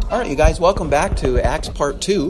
All right, you guys, welcome back to Acts Part 2.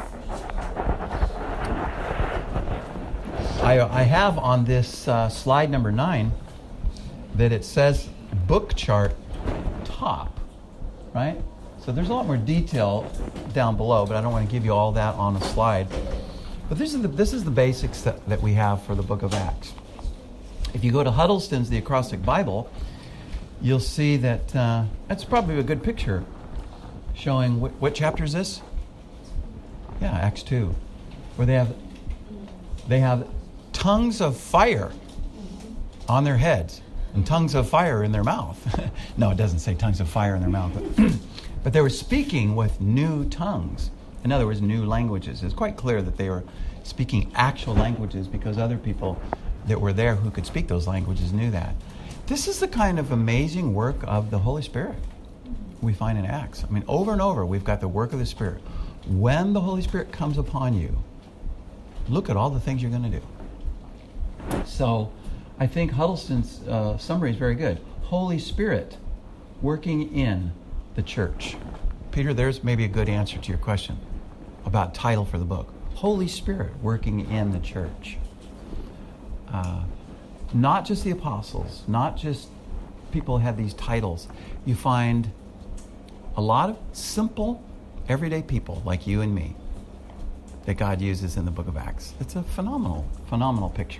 I have on this slide number 9 that it says book chart top, right? So there's a lot more detail down below, but I don't want to give you all that on a slide. But this is the basics that we have for the book of Acts. If you go to Huddleston's The Acrostic Bible, you'll see that that's probably a good picture showing what chapter is this? Yeah, Acts 2, where they have tongues of fire on their heads and tongues of fire in their mouth. No, it doesn't say tongues of fire in their mouth, but they were speaking with new tongues. In other words, new languages. It's quite clear that they were speaking actual languages because other people that were there who could speak those languages knew that. This is the kind of amazing work of the Holy Spirit we find in Acts. I mean, over and over, we've got the work of the Spirit. When the Holy Spirit comes upon you, look at all the things you're going to do. So, I think Huddleston's summary is very good. Holy Spirit working in the church. Peter, there's maybe a good answer to your question about title for the book. Holy Spirit working in the church. Not just the apostles, not just people who had these titles. You find a lot of simple, everyday people like you and me that God uses in the book of Acts. It's a phenomenal picture.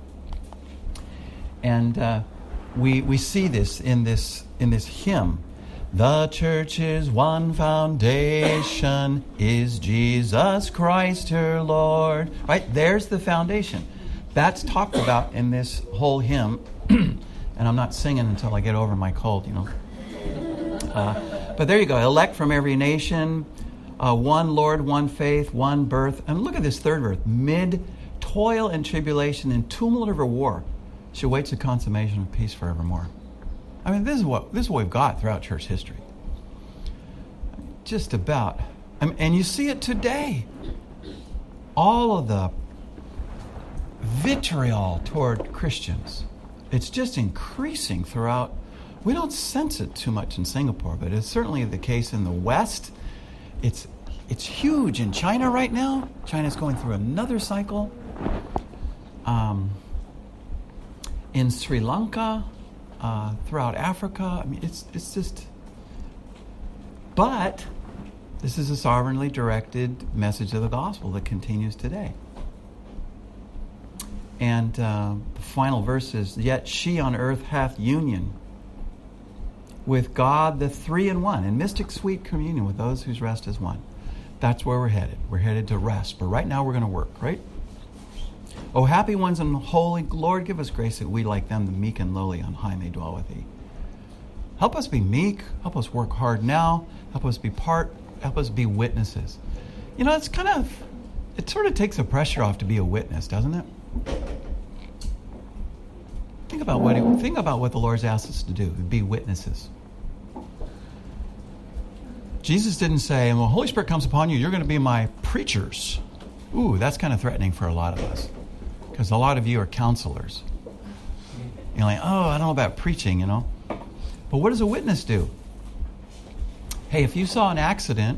And we see this in this hymn. The church's one foundation is Jesus Christ her Lord. Right? There's the foundation. That's talked about in this whole hymn. And I'm not singing until I get over my cold, you know. But there you go. Elect from every nation, one Lord, one faith, one birth. And look at this third verse. Mid toil and tribulation and tumult of war, she waits the consummation of peace forevermore. I mean, this is what we've got throughout church history. Just about. And you see it today. All of the vitriol toward Christians. It's just increasing throughout. We don't sense it too much in Singapore, but it's certainly the case in the West. It's huge in China right now. China's going through another cycle. In Sri Lanka, throughout Africa. I mean, it's just. But this is a sovereignly directed message of the gospel that continues today. And the final verse is, yet she on earth hath union with God, the three in one, in mystic sweet communion with those whose rest is one. That's where we're headed. We're headed to rest. But right now we're going to work, right? O happy ones and holy, Lord, give us grace that we, like them, the meek and lowly on high, may dwell with thee. Help us be meek. Help us work hard now. Help us be witnesses. You know, it sort of takes the pressure off to be a witness, doesn't it? Think about what the Lord's asked us to do, be witnesses. Jesus didn't say, when the Holy Spirit comes upon you, you're going to be my preachers. Ooh, that's kind of threatening for a lot of us. Because a lot of you are counselors. You're like, oh, I don't know about preaching, you know. But what does a witness do? Hey, if you saw an accident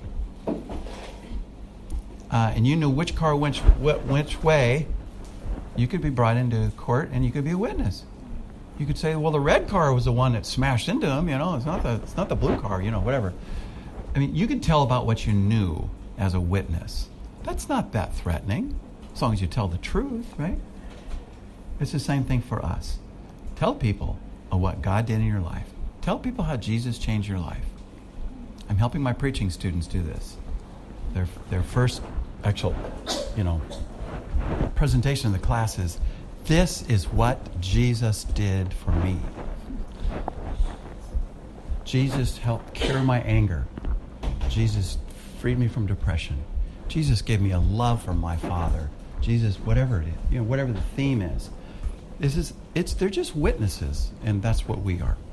and you knew which car went which way, you could be brought into court and you could be a witness. You could say, well, the red car was the one that smashed into him, you know, it's not the blue car, you know, whatever. I mean, you could tell about what you knew as a witness. That's not that threatening, as long as you tell the truth, right? It's the same thing for us. Tell people of what God did in your life. Tell people how Jesus changed your life. I'm helping my preaching students do this. Their first actual, you know, presentation of the class is, this is what Jesus did for me. Jesus helped cure my anger. Jesus freed me from depression. Jesus gave me a love for my Father. Jesus, whatever it is, you know, whatever the theme is. They're just witnesses, and that's what we are.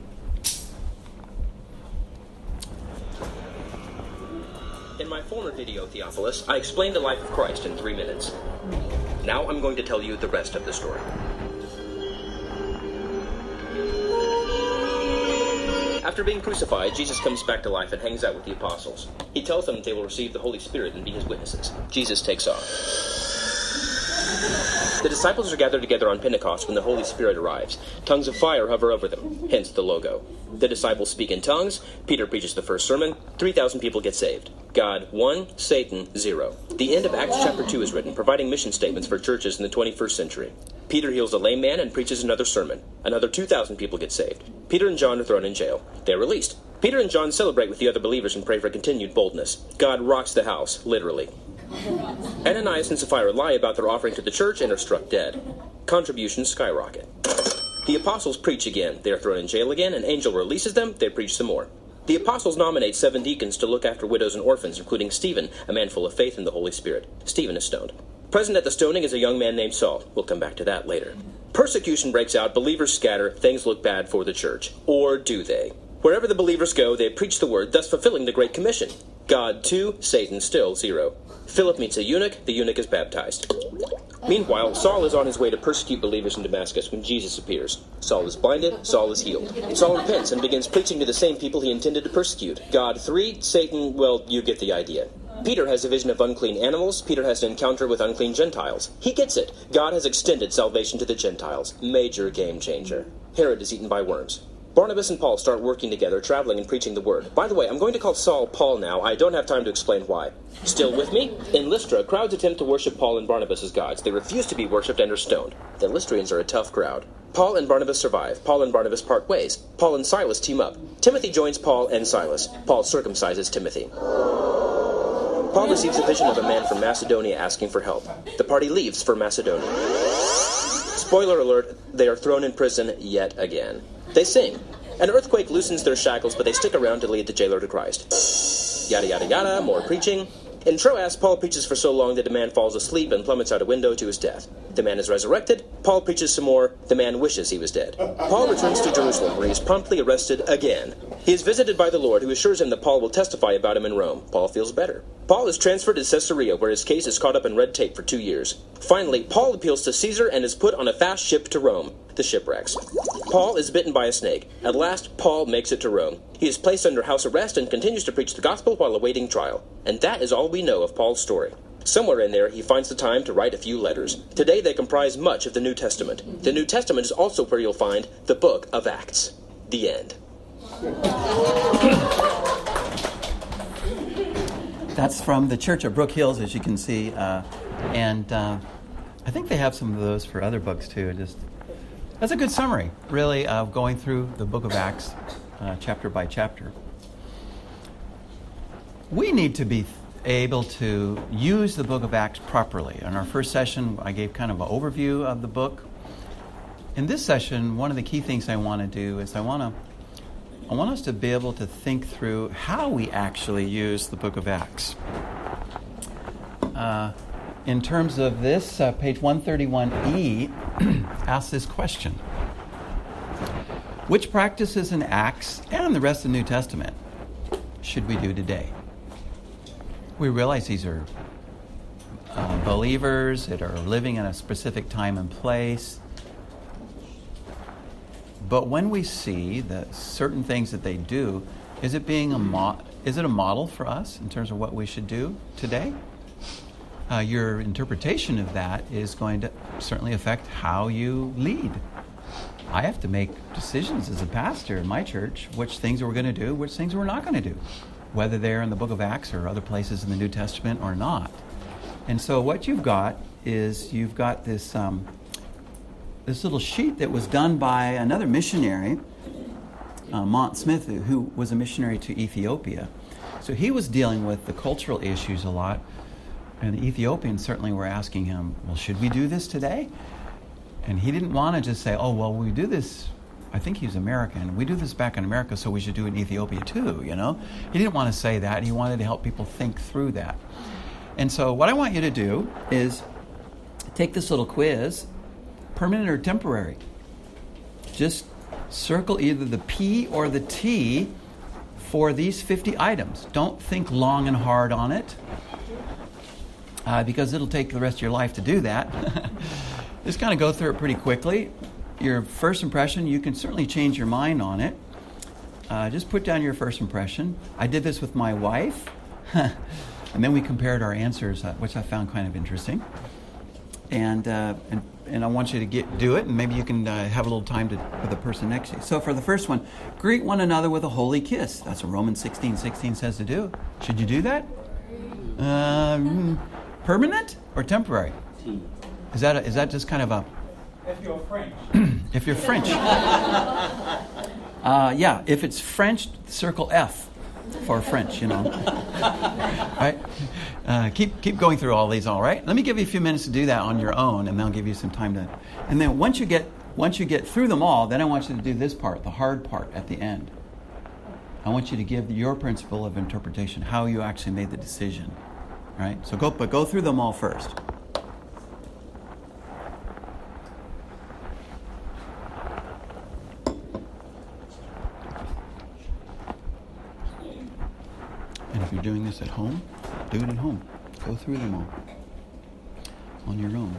In my former video, Theophilus, I explained the life of Christ in 3 minutes. Now I'm going to tell you the rest of the story. After being crucified, Jesus comes back to life and hangs out with the apostles. He tells them they will receive the Holy Spirit and be his witnesses. Jesus takes off. The disciples are gathered together on Pentecost when the Holy Spirit arrives. Tongues of fire hover over them, hence the logo. The disciples speak in tongues. Peter preaches the first sermon. 3,000 people get saved. God 1, Satan 0. The end of Acts chapter 2 is written, providing mission statements for churches in the 21st century. Peter heals a lame man and preaches another sermon. Another 2,000 people get saved. Peter and John are thrown in jail. They're released. Peter and John celebrate with the other believers and pray for continued boldness. God rocks the house, literally. Ananias and Sapphira lie about their offering to the church and are struck dead. Contributions skyrocket. The apostles preach again. They are thrown in jail again. An angel releases them. They preach some more. The apostles nominate 7 deacons to look after widows and orphans, including Stephen, a man full of faith in the Holy Spirit. Stephen is stoned. Present at the stoning is a young man named Saul. We'll come back to that later. Persecution breaks out. Believers scatter. Things look bad for the church. Or do they? Wherever the believers go, they preach the word, thus fulfilling the Great Commission. God 2, Satan still 0. Philip meets a eunuch. The eunuch is baptized. Meanwhile, Saul is on his way to persecute believers in Damascus when Jesus appears. Saul is blinded. Saul is healed. Saul repents and begins preaching to the same people he intended to persecute. God 3, Satan, well, you get the idea. Peter has a vision of unclean animals. Peter has an encounter with unclean Gentiles. He gets it. God has extended salvation to the Gentiles. Major game changer. Herod is eaten by worms. Barnabas and Paul start working together, traveling and preaching the word. By the way, I'm going to call Saul Paul now. I don't have time to explain why. Still with me? In Lystra, crowds attempt to worship Paul and Barnabas as gods. They refuse to be worshipped and are stoned. The Lystrians are a tough crowd. Paul and Barnabas survive. Paul and Barnabas part ways. Paul and Silas team up. Timothy joins Paul and Silas. Paul circumcises Timothy. Paul receives a vision of a man from Macedonia asking for help. The party leaves for Macedonia. Spoiler alert, they are thrown in prison yet again. They sing. An earthquake loosens their shackles, but they stick around to lead the jailer to Christ. Yada yada yada, more preaching. In Troas, Paul preaches for so long that a man falls asleep and plummets out a window to his death. The man is resurrected. Paul preaches some more. The man wishes he was dead. Paul returns to Jerusalem, where he is promptly arrested again. He is visited by the Lord, who assures him that Paul will testify about him in Rome. Paul feels better. Paul is transferred to Caesarea, where his case is caught up in red tape for 2 years. Finally, Paul appeals to Caesar and is put on a fast ship to Rome. The shipwrecks. Paul is bitten by a snake. At last, Paul makes it to Rome. He is placed under house arrest and continues to preach the gospel while awaiting trial. And that is all we know of Paul's story. Somewhere in there, he finds the time to write a few letters. Today, they comprise much of the New Testament. The New Testament is also where you'll find the book of Acts. The end. That's from the Church of Brook Hills, as you can see. And I think they have some of those for other books, too. That's a good summary, really, of going through the book of Acts, chapter by chapter. We need to be able to use the book of Acts properly. In our first session, I gave kind of an overview of the book. In this session, one of the key things I want to do is I want us to be able to think through how we actually use the book of Acts. In terms of this, page 131E asks this question. Which practices in Acts and the rest of the New Testament should we do today? We realize these are believers that are living in a specific time and place. But when we see that certain things that they do, is it a model for us in terms of what we should do today? Your interpretation of that is going to certainly affect how you lead. I have to make decisions as a pastor in my church, which things we're going to do, which things we're not going to do, whether they're in the book of Acts or other places in the New Testament or not. And so what you've got is you've got this little sheet that was done by another missionary, Mont Smith, who was a missionary to Ethiopia. So he was dealing with the cultural issues a lot. And the Ethiopians certainly were asking him, well, should we do this today? And he didn't want to just say, oh, well, we do this. I think he was American. We do this back in America, so we should do it in Ethiopia too, you know? He didn't want to say that. He wanted to help people think through that. And so what I want you to do is take this little quiz, permanent or temporary. Just circle either the P or the T for these 50 items. Don't think long and hard on it. Because it'll take the rest of your life to do that. Just kind of go through it pretty quickly. Your first impression, you can certainly change your mind on it. just put down your first impression. I did this with my wife, and then we compared our answers, which I found kind of interesting. And I want you to do it, and maybe you can have a little time with the person next to you. So for the first one, greet one another with a holy kiss. That's what Romans 16:16 says to do. Should you do that? Permanent or temporary? Is that just kind of a... If you're French. If you're French. Yeah, if it's French, circle F for French, Right? Keep going through all these, all right? Let me give you a few minutes to do that on your own, and I'll give you some time to... And then once you get through them all, then I want you to do this part, the hard part at the end. I want you to give your principle of interpretation, how you actually made the decision, right? So go through them all first. And if you're doing this at home, do it at home. Go through them all on your own.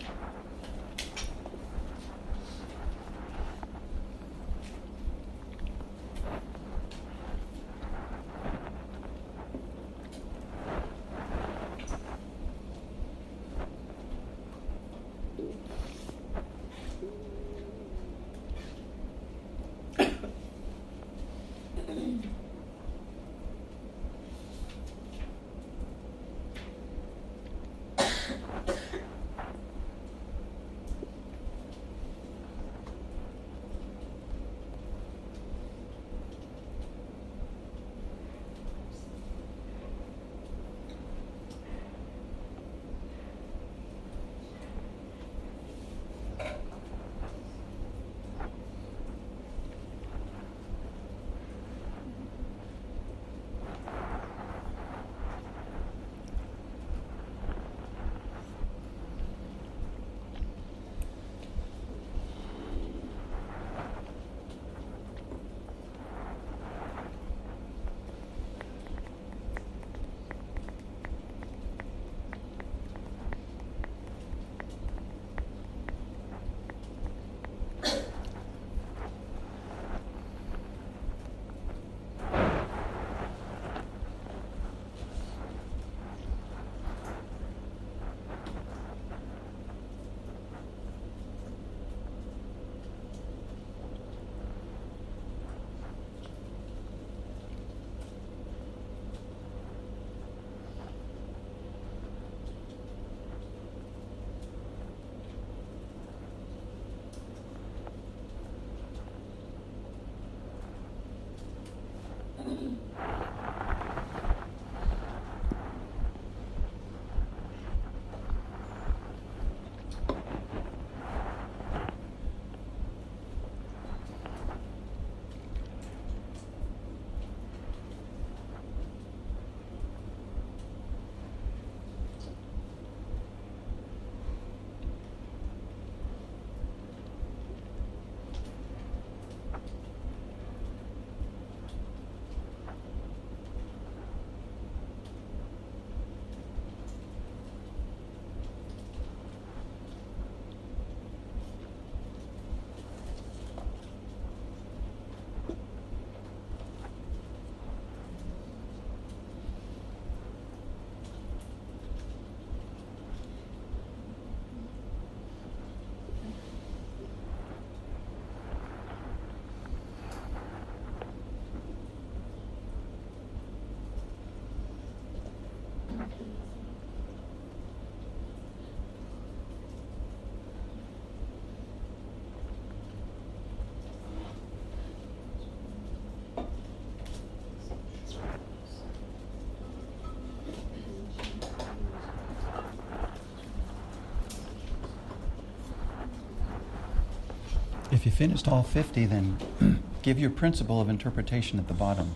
If you finished all 50, then give your principle of interpretation at the bottom.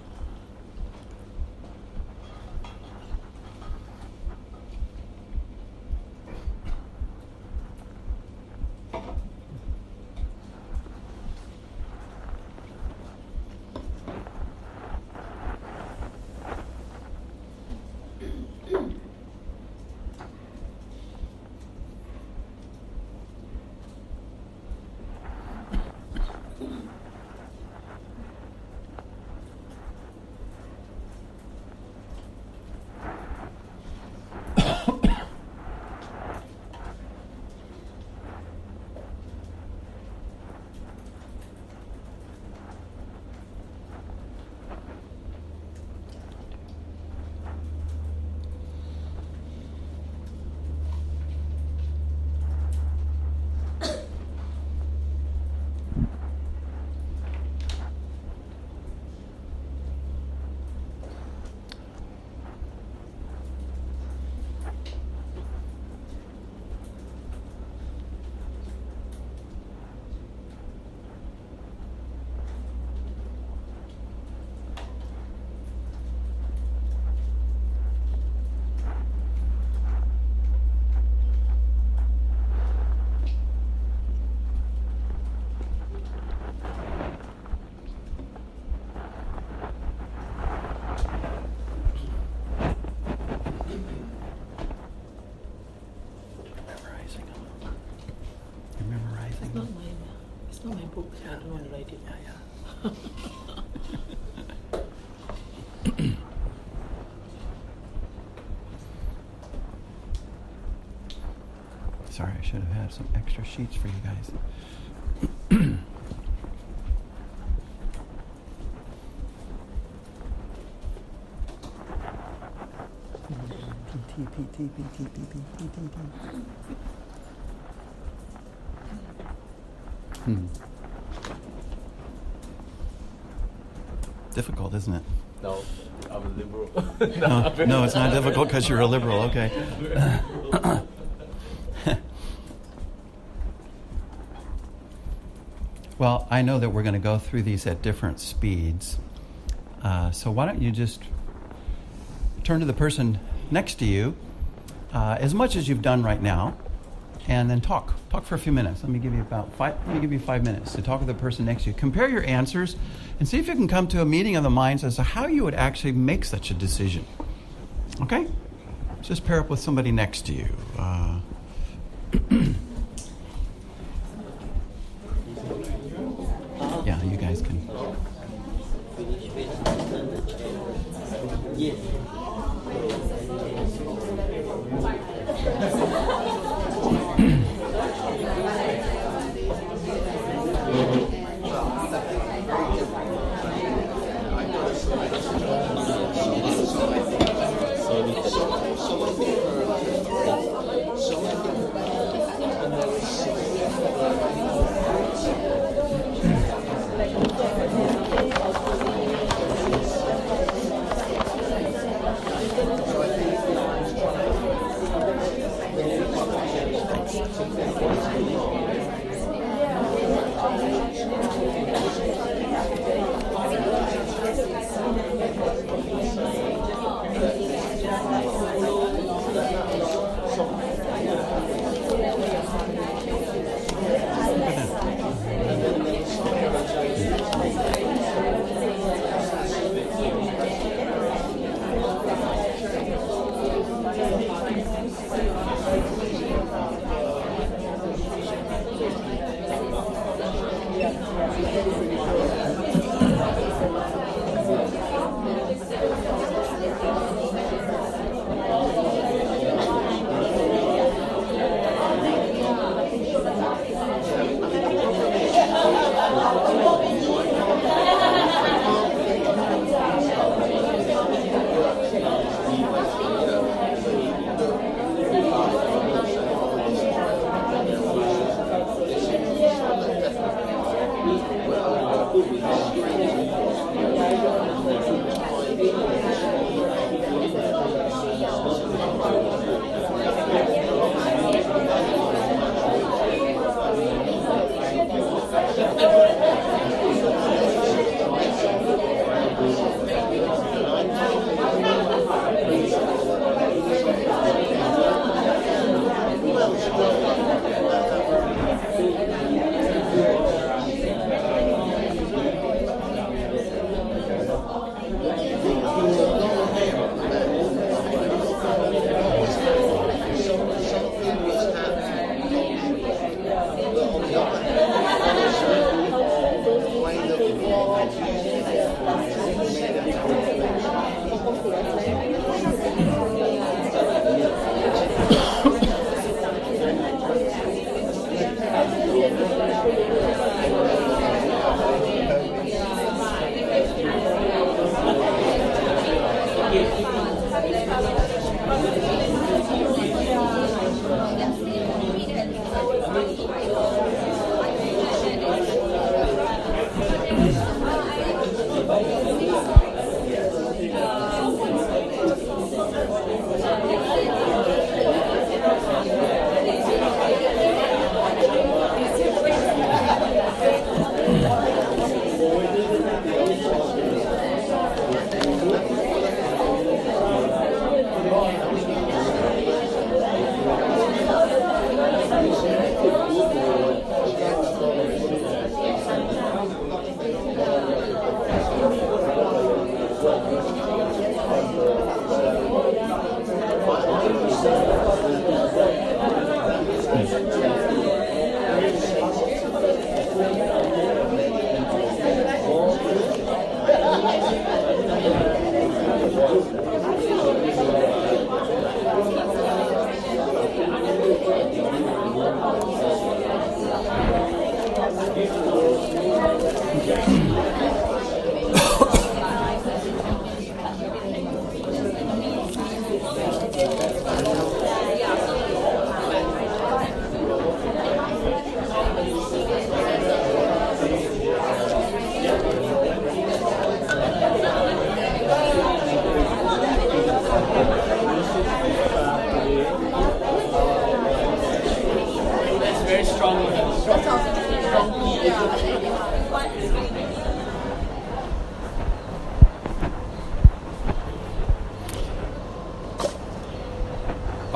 Sorry, I should have had some extra sheets for you guys. Difficult, isn't it? No, I'm a liberal. No, it's not difficult because you're a liberal. Okay. Well, I know that we're going to go through these at different speeds. So why don't you just turn to the person next to you as much as you've done right now, and then talk for a few minutes. Let me give you 5 minutes to talk with the person next to you. Compare your answers and see if you can come to a meeting of the minds as to how you would actually make such a decision. Okay? Just pair up with somebody next to you. Yeah, you guys can.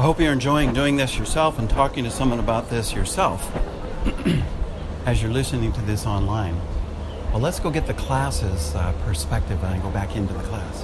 hope you're enjoying doing this yourself and talking to someone about this yourself as you're listening to this online. Well, let's go get the class's perspective and go back into the class.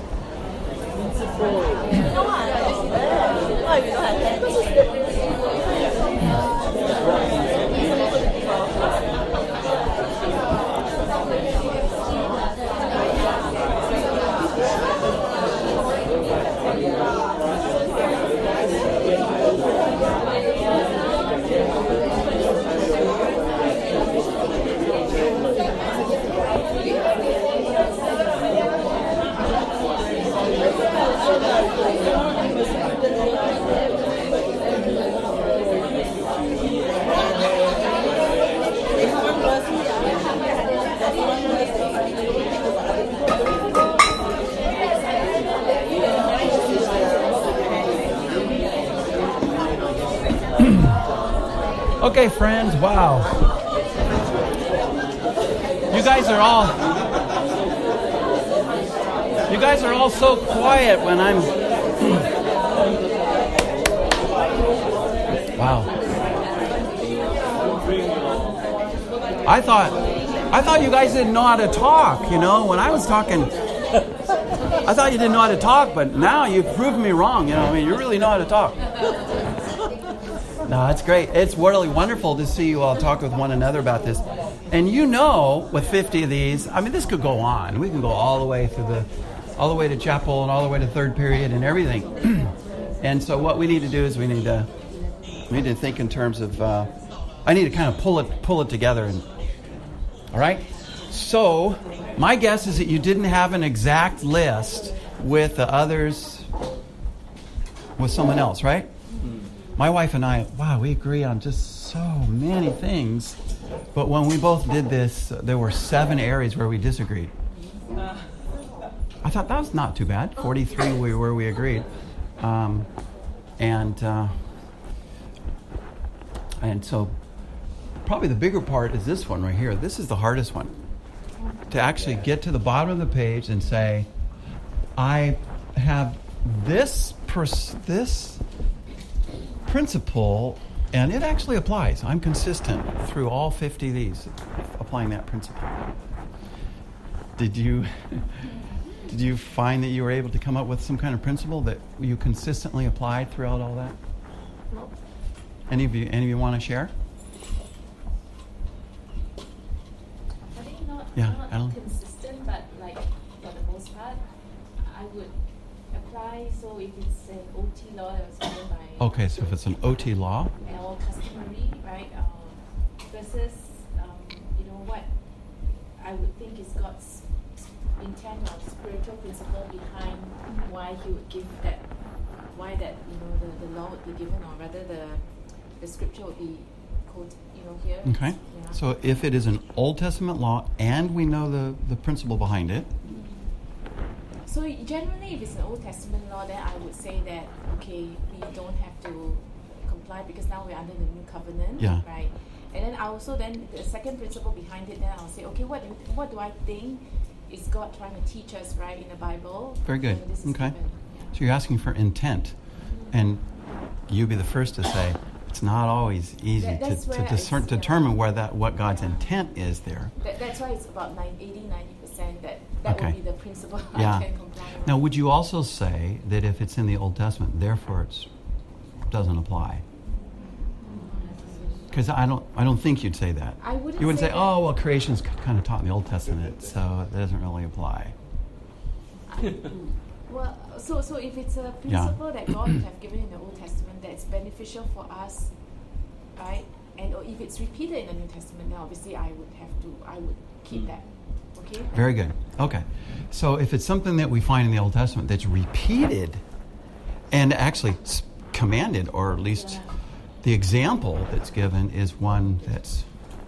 Okay, friends, wow. You guys are all so quiet when I'm wow. I thought you guys didn't know how to talk, you know, when I was talking. I thought you didn't know how to talk, but now you've proven me wrong, you know. I mean, you really know how to talk. No, it's great. It's really wonderful to see you all talk with one another about this. And you know, with 50 of these, I mean, this could go on. We can go all the way to chapel and all the way to third period and everything. And so what we need to do is we need to think in terms of, I need to kind of pull it together. And all right? So my guess is that you didn't have an exact list with the others, with someone else, right? My wife and I, wow, we agree on just so many things. But when we both did this, there were 7 areas where we disagreed. I thought that was not too bad. 43 where we agreed. And so probably the bigger part is this one right here. This is the hardest one. To actually get to the bottom of the page and say, I have this principle, and it actually applies. I'm consistent through all 50 of these, applying that principle. Did you find that you were able to come up with some kind of principle that you consistently applied throughout all that? No. Any of you want to share? I think not Alan? consistent, but like for the most part, I would apply. So if it's an OT law that was given by Okay, so if it's an OT law, or customary, right, versus what I would think is God's intent or spiritual principle behind why He would give that, why that the law would be given, or rather the scripture would be quoted, here. okay. Yeah. So if it is an Old Testament law and we know the principle behind it, so generally, if it's an Old Testament law, then I would say that, okay, we don't have to comply because now we're under the new covenant, Yeah. right? And then I also the second principle behind it, then I'll say, okay, what do I think is God trying to teach us, right, in the Bible? very good. This is Okay. given, yeah. So you're asking for intent. And you'll be the first to say, it's not always easy That's where to it's, determine what God's intent is there. That's why it's about 80-90% that Okay. will be the principle Yeah. I can comply with. Now, would you also say that if it's in the Old Testament, therefore it doesn't apply? Because I don't think you'd say that. I wouldn't You wouldn't say say, that. oh, well, creation's kind of taught in the Old Testament, so it doesn't really apply. Well, so if it's a principle that God would have given in the Old Testament that's beneficial for us, right? And or if it's repeated in the New Testament, then obviously I would keep that. Okay? Very good. Okay. So if it's something that we find in the Old Testament that's repeated and actually commanded, or at least the example that's given is one that's,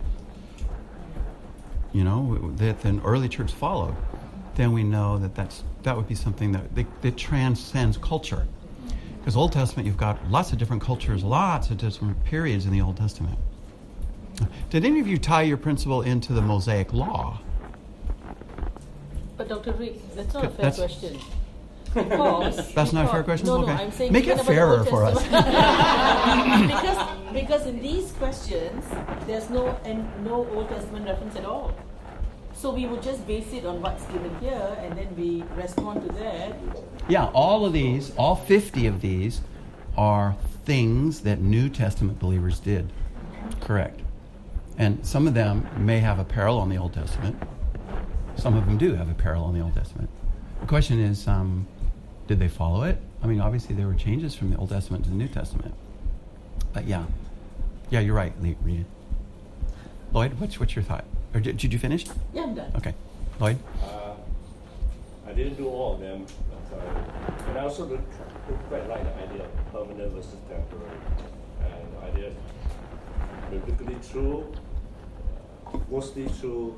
that the early church followed, then we know that would be something that transcends culture. Because Old Testament, you've got lots of different cultures, lots of different periods in the Old Testament. Did any of you tie your principle into the Mosaic Law? But Dr. Rick, that's not a fair question. That's not a fair question? No, okay. I'm saying make it even about the fairer Old for us. Testament. because in these questions, there's no Old Testament reference at all. So we would just base it on what's given here, and then we respond to that. Yeah, all 50 of these are things that New Testament believers did. Correct. And some of them may have a parallel in the Old Testament. Some of them do have a parallel in the Old Testament. The question is, did they follow it? I mean, obviously there were changes from the Old Testament to the New Testament. But yeah, you're right, Rita. Lloyd, what's your thought? Or did you finish? Yeah, I'm done. Okay. Lloyd? I didn't do all of them, but, and I also quite like the idea of permanent versus temporary. And the idea is biblically true, mostly true.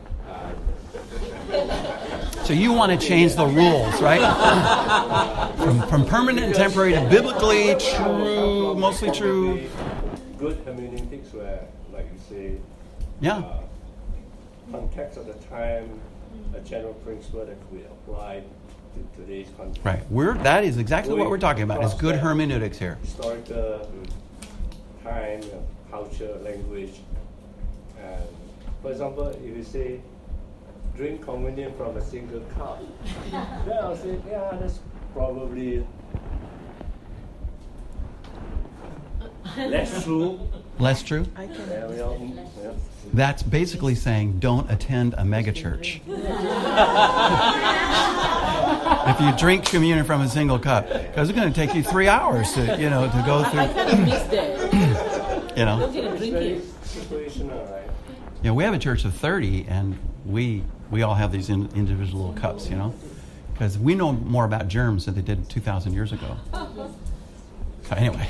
So you want to change the rules, right? from permanent and temporary to biblically true, mostly true. Good hermeneutics where, like you say, Yeah. context of the time, a general principle that we apply to today's context. Right. That is exactly what we're talking about. Is good hermeneutics here. Historical time, culture, language. And for example, if you say drink communion from a single cup, then I'll say, yeah, that's probably less true. Less true? That's basically saying don't attend a megachurch. If you drink communion from a single cup, because it's going to take you 3 hours to go through. I kind of missed that. Don't get a drink it. Situational, right? Yeah, we have a church of 30, and we all have these individual little cups, because we know more about germs than they did 2,000 years ago. So anyway.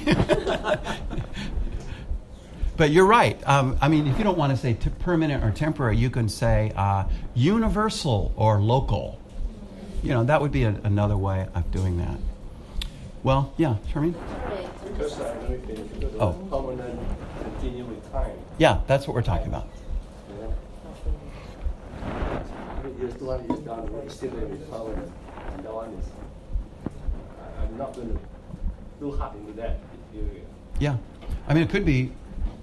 But you're right. I mean, if you don't want to say permanent or temporary, you can say universal or local. That would be another way of doing that. Well, yeah, Charmaine? Because permanent continue with time. Yeah, that's what we're talking about. Years done, it's still going to be permanent. And that one is, I'm not going to do hard into that area. Yeah. I mean, it could be,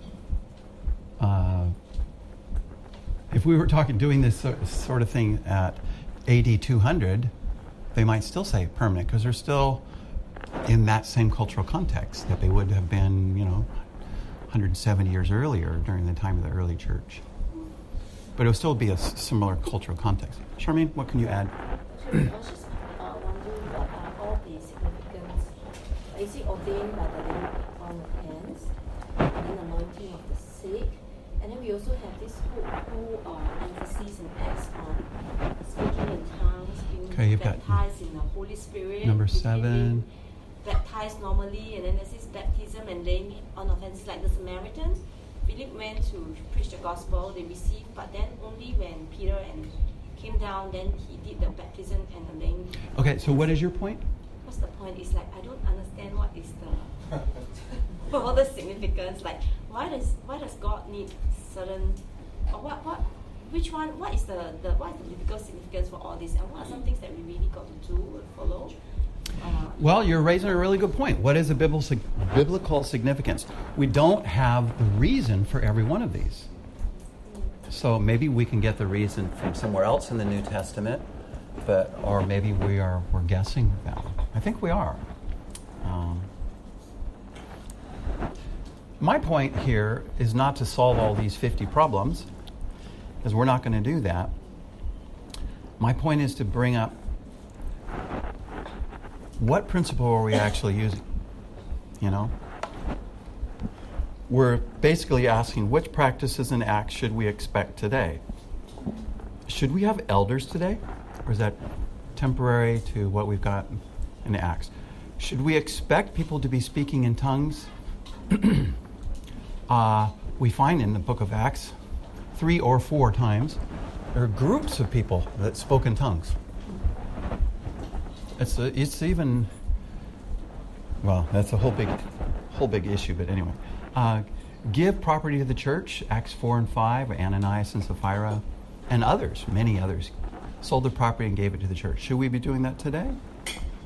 if we were doing this sort of thing at AD 200, they might still say permanent, because they're still in that same cultural context that they would have been, 170 years earlier during the time of the early church. But it would still be a similar cultural context. Charmaine, what can you add? So I was just wondering what are all the significance? Is it ordained by the laying on of hands, and then anointing of the sick? And then we also have this whole emphasis and Acts on speaking in tongues, being baptized in the Holy Spirit. Number 7. Baptized normally, and then there's this baptism and laying on of hands, like the Samaritan. Philip went to preach the gospel, they received, but then only when Peter came down, then he did the baptism and the laying. Okay, so what is your point? What's the point? It's like, I don't understand what is the all the significance. Like, why does God need certain, or what is the biblical significance for all this, and what are some things that we really got to do and follow? Well, you're raising a really good point. What is the biblical significance? We don't have the reason for every one of these. So maybe we can get the reason from somewhere else in the New Testament, or maybe we're guessing that. I think we are. My point here is not to solve all these 50 problems, because we're not going to do that. My point is to bring up what principle are we actually using? We're basically asking which practices and acts should we expect today? Should we have elders today? Or is that temporary to what we've got in Acts? Should we expect people to be speaking in tongues? We find in the book of Acts 3 or 4 times there are groups of people that spoke in tongues. It's even, well, that's a whole big issue, but anyway. Give property to the church, Acts 4 and 5, Ananias and Sapphira, and others, many others, sold their property and gave it to the church. Should we be doing that today?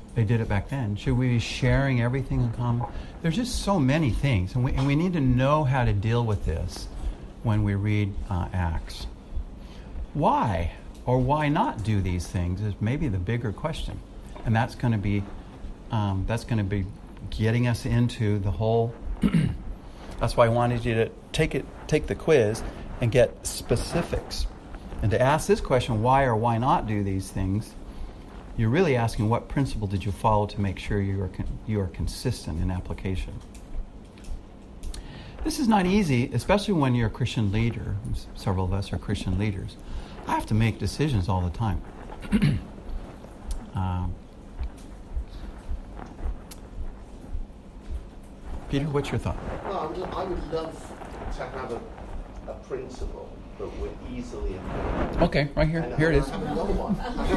they did it back then. Should we be sharing everything in common? There's just so many things, and we need to know how to deal with this when we read Acts. Why or why not do these things is maybe the bigger question, and that's going to be getting us into the whole. That's why I wanted you to take the quiz and get specifics, and to ask this question, why or why not do these things. You're really asking, what principle did you follow to make sure you are consistent in application? This is not easy, especially when you're a Christian leader. Several of us are Christian leaders. I have to make decisions all the time. Peter, what's your thought? Well, I would love to have a principle that would easily apply. Okay, right here. Here it is. I have another one.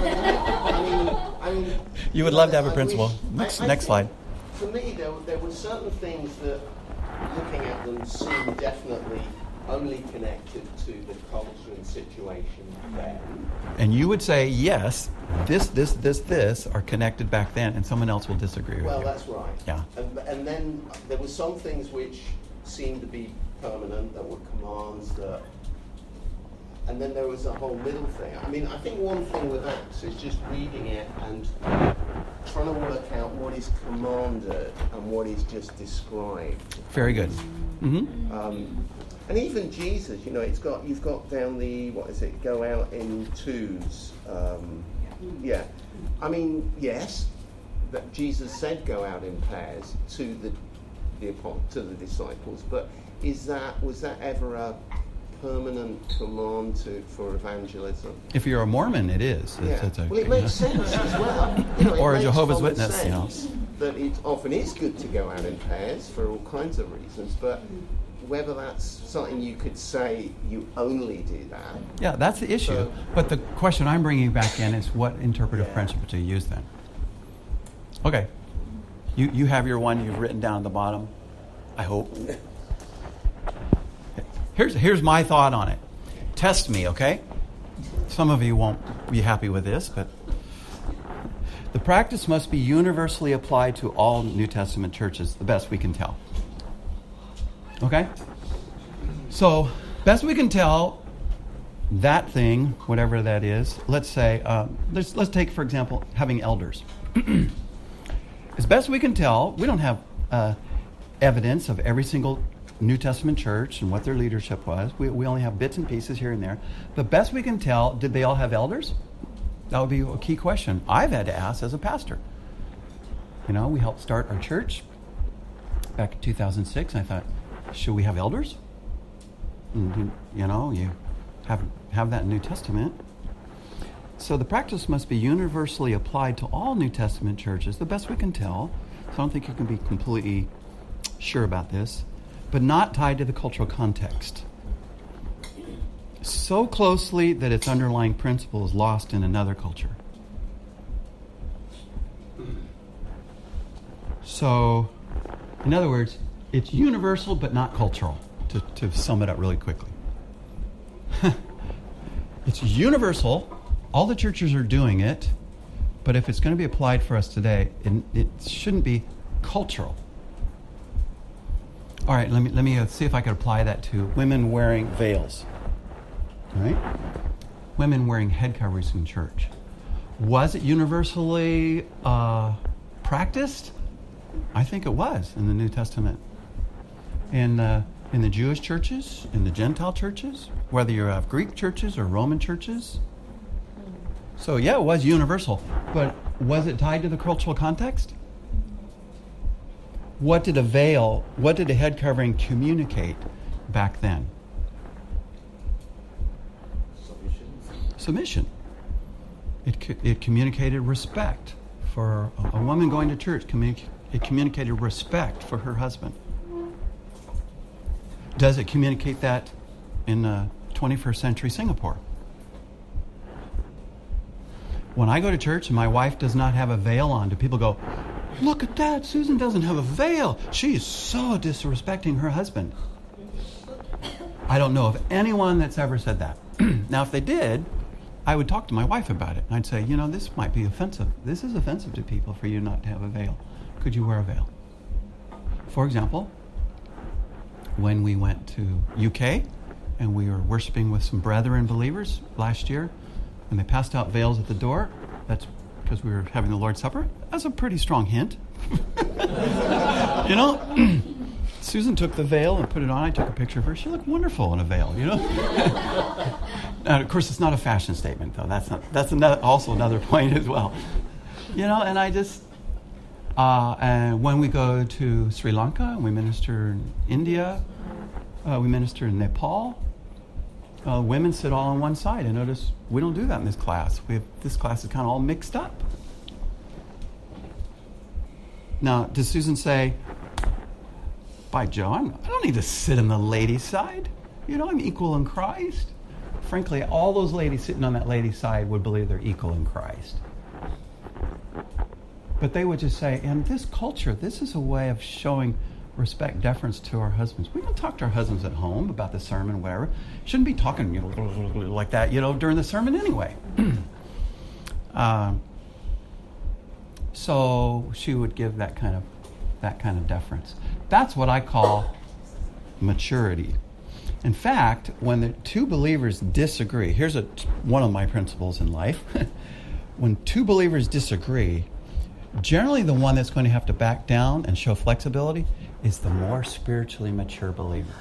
I mean, you would love to have a principle. Next slide. For me, there were certain things that, looking at them, seemed definitely only connected to the culture and situation then. And you would say, yes, this are connected back then, and someone else will disagree with you. Well, that's right. Yeah. And then there were some things which seemed to be permanent, that were commands that... And then there was a whole middle thing. I mean, I think one thing with Acts is just reading it and trying to work out what is commanded and what is just described. Very good. Mm-hmm. And even Jesus, you've got down the, go out in twos. Yeah. I mean, yes, that Jesus said go out in pairs to the disciples, but was that ever a permanent command for evangelism? If you're a Mormon, it is. Yeah. Well, it makes sense as well. Or a Jehovah's Witness, that it often is good to go out in pairs for all kinds of reasons, but whether that's something you could say you only do that. Yeah, that's the issue. But the question I'm bringing back in is, what interpretive principle do you use then? Okay. You have your one you've written down at the bottom, I hope. Here's my thought on it. Test me, okay? Some of you won't be happy with this, but the practice must be universally applied to all New Testament churches, the best we can tell. Okay? So, best we can tell, that thing, whatever that is, let's say, let's take, for example, having elders. As best we can tell, we don't have evidence of every single New Testament church and what their leadership was. We only have bits and pieces here and there. The best we can tell, did they all have elders? That would be a key question I've had to ask as a pastor. We helped start our church back in 2006, and I thought, should we have elders? And, you have that in New Testament. So the practice must be universally applied to all New Testament churches, the best we can tell. So I don't think you can be completely sure about this, but not tied to the cultural context. So closely that its underlying principle is lost in another culture. So, in other words, it's universal but not cultural, to sum it up really quickly. It's universal, all the churches are doing it, but if it's going to be applied for us today, it shouldn't be cultural. All right, let me see if I could apply that to women wearing veils. All right? Women wearing head coverings in church. Was it universally practiced? I think it was in the New Testament. In the Jewish churches, in the Gentile churches, whether you have Greek churches or Roman churches. So yeah, it was universal. But was it tied to the cultural context? What did a head covering communicate back then? Submission. It communicated respect for a woman going to church. It communicated respect for her husband. Does it communicate that in 21st century Singapore? When I go to church and my wife does not have a veil on, do people go, "Look at that, Susan doesn't have a veil. She is so disrespecting her husband"? I don't know of anyone that's ever said that. Now, if they did, I would talk to my wife about it. And I'd say, this might be offensive. This is offensive to people for you not to have a veil. Could you wear a veil? For example, when we went to UK and we were worshiping with some brethren believers last year, and they passed out veils at the door, that's because we were having the Lord's Supper. That's a pretty strong hint. Susan took the veil and put it on. I took a picture of her. She looked wonderful in a veil, Now, of course, it's not a fashion statement, though. That's also another point as well. And I just, and when we go to Sri Lanka, and we minister in India, we minister in Nepal, women sit all on one side. And notice we don't do that in this class. This class is kind of all mixed up. Now, does Susan say, by Joe, I don't need to sit on the ladies' side. I'm equal in Christ. Frankly, all those ladies sitting on that lady's side would believe they're equal in Christ. But they would just say, in this culture, this is a way of showing respect, deference to our husbands. We don't talk to our husbands at home about the sermon, whatever. Shouldn't be talking, like that, during the sermon anyway. So she would give that kind of deference. That's what I call maturity. In fact, when the two believers disagree, here's one of my principles in life. When two believers disagree, generally the one that's going to have to back down and show flexibility is the more spiritually mature believer.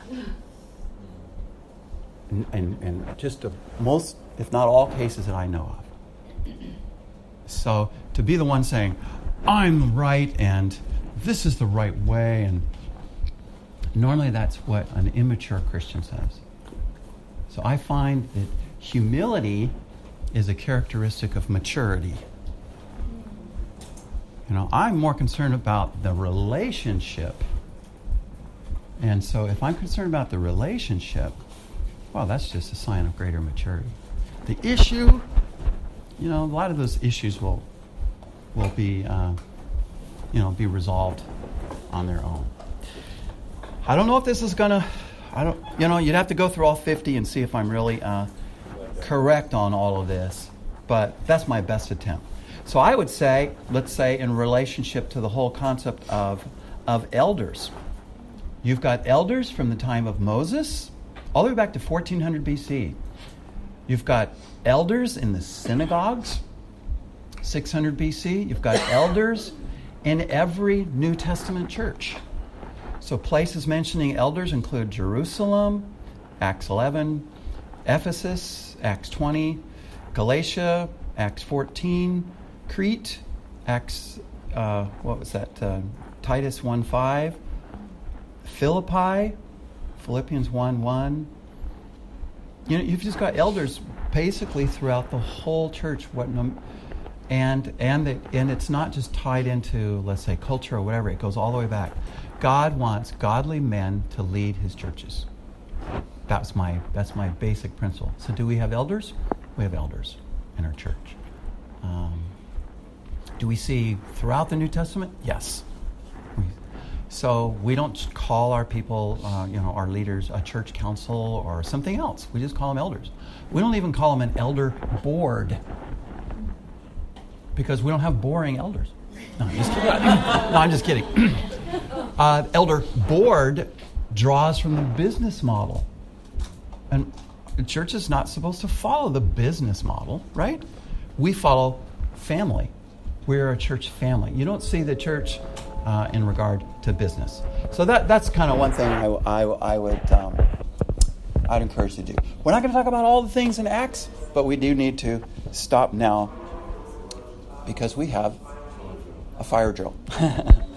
And just most, if not all cases that I know of. So to be the one saying, I'm right and this is the right way, and normally that's what an immature Christian says. So I find that humility is a characteristic of maturity. I'm more concerned about the relationship. And so if I'm concerned about the relationship, well, that's just a sign of greater maturity. The issue, a lot of those issues will be, be resolved on their own. I don't know if this is you'd have to go through all 50 and see if I'm really correct on all of this, but that's my best attempt. So I would say, let's say in relationship to the whole concept of elders. You've got elders from the time of Moses all the way back to 1400 BC. You've got elders in the synagogues, 600 BC. You've got elders in every New Testament church. So places mentioning elders include Jerusalem, Acts 11, Ephesus, Acts 20, Galatia, Acts 14, Crete, Acts, Titus 1:5, Philippi, Philippians 1:1. You've just got elders basically throughout the whole church. And it's not just tied into, let's say, culture or whatever. It goes all the way back. God wants godly men to lead His churches. That's my basic principle. So, do we have elders? We have elders in our church. Do we see throughout the New Testament? Yes. So we don't call our people, our leaders, a church council or something else. We just call them elders. We don't even call them an elder board because we don't have boring elders. No, I'm just kidding. Elder board draws from the business model. And the church is not supposed to follow the business model, right? We follow family. We're a church family. You don't see the church in regard to business. So that's kind of one thing I'd encourage you to do. We're not going to talk about all the things in Acts, but we do need to stop now because we have a fire drill.